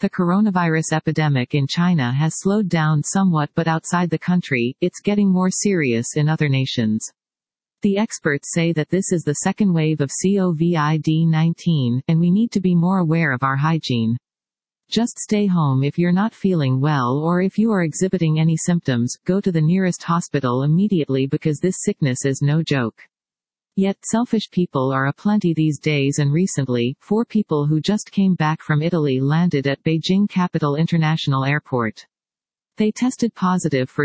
The coronavirus epidemic in China has slowed down somewhat, but outside the country, it's getting more serious in other nations. The experts say that this is the second wave of COVID-19, and we need to be more aware of our hygiene. Just stay home if you're not feeling well, or if you are exhibiting any symptoms, go to the nearest hospital immediately because this sickness is no joke. Yet, selfish people are aplenty these days, and recently, 4 people who just came back from Italy landed at Beijing Capital International Airport. They tested positive for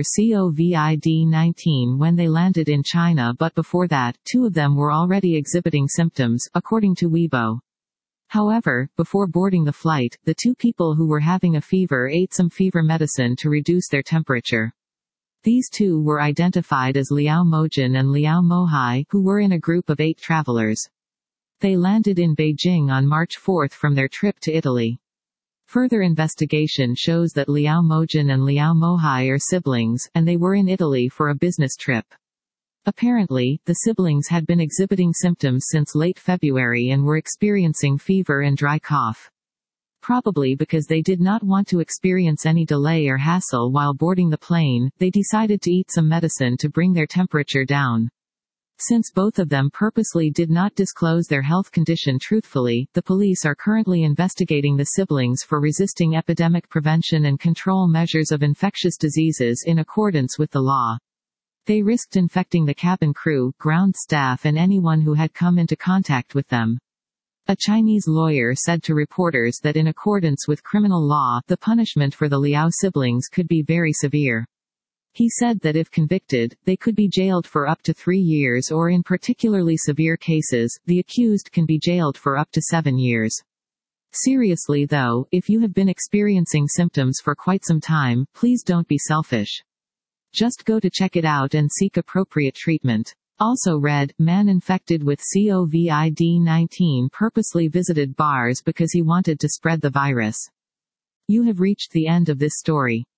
COVID-19 when they landed in China, but before that, 2 of them were already exhibiting symptoms, according to Weibo. However, before boarding the flight, the 2 people who were having a fever ate some fever medicine to reduce their temperature. These 2 were identified as Liao Mojin and Liao Mohai, who were in a group of 8 travelers. They landed in Beijing on March 4 from their trip to Italy. Further investigation shows that Liao Mojin and Liao Mohai are siblings, and they were in Italy for a business trip. Apparently, the siblings had been exhibiting symptoms since late February and were experiencing fever and dry cough. Probably because they did not want to experience any delay or hassle while boarding the plane, they decided to eat some medicine to bring their temperature down. Since both of them purposely did not disclose their health condition truthfully, the police are currently investigating the siblings for resisting epidemic prevention and control measures of infectious diseases in accordance with the law. They risked infecting the cabin crew, ground staff, and anyone who had come into contact with them. A Chinese lawyer said to reporters that in accordance with criminal law, the punishment for the Liao siblings could be very severe. He said that if convicted, they could be jailed for up to 3 years, or in particularly severe cases, the accused can be jailed for up to 7 years. Seriously though, if you have been experiencing symptoms for quite some time, please don't be selfish. Just go to check it out and seek appropriate treatment. Also read, man infected with COVID-19 purposely visited bars because he wanted to spread the virus. You have reached the end of this story.